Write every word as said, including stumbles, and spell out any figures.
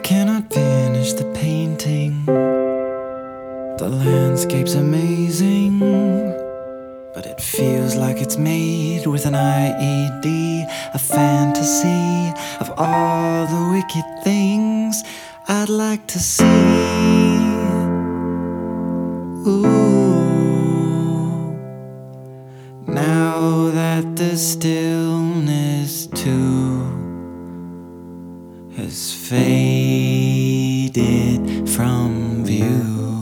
cannot finish the painting. The landscape's amazing, but it feels like it's made with an I E D, a fantasy of all the wicked things I'd like to see. Ooh, now that the stillness too has faded from view,